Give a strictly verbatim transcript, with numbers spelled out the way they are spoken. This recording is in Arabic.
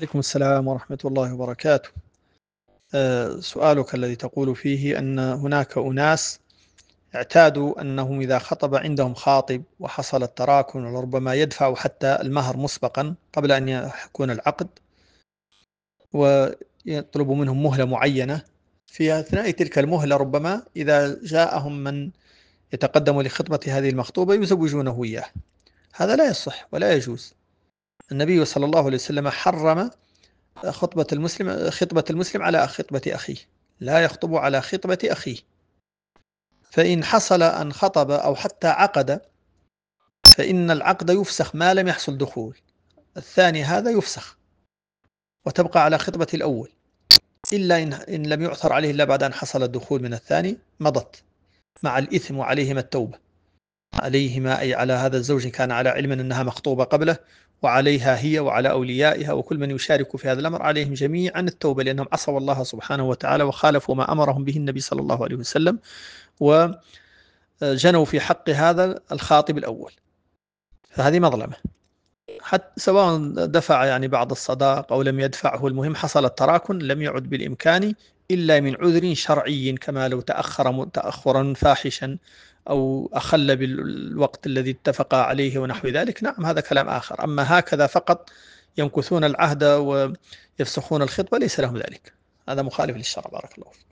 عليكم السلام ورحمة الله وبركاته. آه، سؤالك الذي تقول فيه أن هناك أناس اعتادوا أنهم إذا خطب عندهم خاطب وحصل التراكم وربما يدفع حتى المهر مسبقا قبل أن يكون العقد، ويطلب منهم مهلة معينة. في أثناء تلك المهلة ربما إذا جاءهم من يتقدم لخطبة هذه المخطوبة يزوجونه إياه. هذا لا يصح ولا يجوز. النبي صلى الله عليه وسلم حرم خطبة المسلم خطبة المسلم على خطبة أخيه، لا يخطب على خطبة أخيه. فإن حصل أن خطب أو حتى عقد فإن العقد يفسخ ما لم يحصل دخول. الثاني هذا يفسخ وتبقى على خطبة الأول، إلا إن, إن لم يعثر عليه إلا بعد أن حصل الدخول من الثاني مضت مع الإثم وعليهما التوبة. عليهما أي على هذا الزوج كان على علم أنها مخطوبة قبله، وعليها هي وعلى أوليائها وكل من يشارك في هذا الأمر عليهم جميعا التوبة، لأنهم عصوا الله سبحانه وتعالى وخالفوا ما أمرهم به النبي صلى الله عليه وسلم وجنوا في حق هذا الخاطب الأول. فهذه مظلمة، حتى سواء دفع يعني بعض الصداق أو لم يدفعه، المهم حصل التراكم لم يعد بالإمكان إلا من عذر شرعي، كما لو تأخر تأخرا فاحشا أو أخل بالوقت الذي اتفق عليه ونحو ذلك. نعم هذا كلام آخر. أما هكذا فقط ينكثون العهد ويفسخون الخطبة ليس لهم ذلك، هذا مخالف للشرع. بارك الله فيك.